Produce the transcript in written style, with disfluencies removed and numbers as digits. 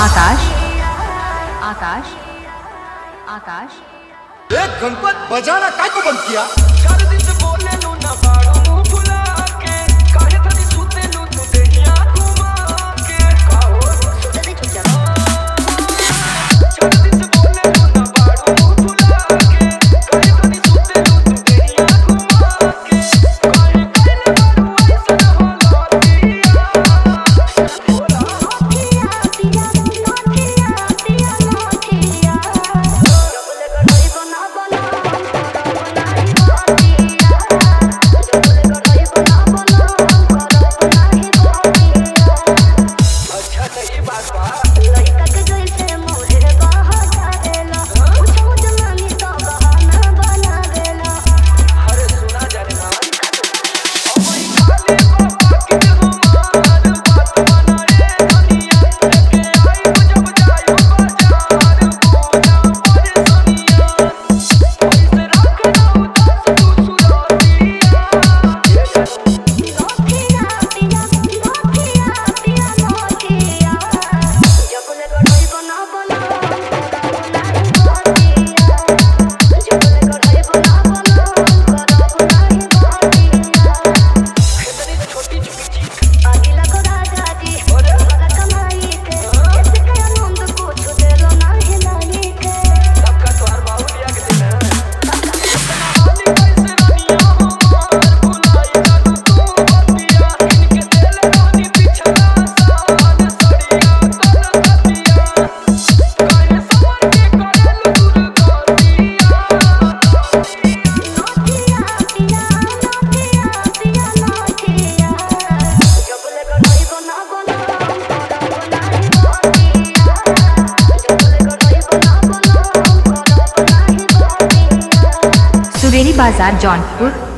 आकाश आकाश आकाश एक गणपत बजाना काय को बंद किया। चार दिन से बोले लू ना बाड़ू मुंह फुला के काहे थनी सुते लू तू देहिया घुमा के काहो सुते दे चुप जा। चार दिन से बोले लू ना बाड़ू मुंह फुला के काहे थनी सुते लू तू देहिया घुमा के काहे कहले बाड़ू ऐसा होला दिया बोला पिया पिया पिया पिया पिया जबले गड़ई बना बना सुरेरी बाजार जौनपुर।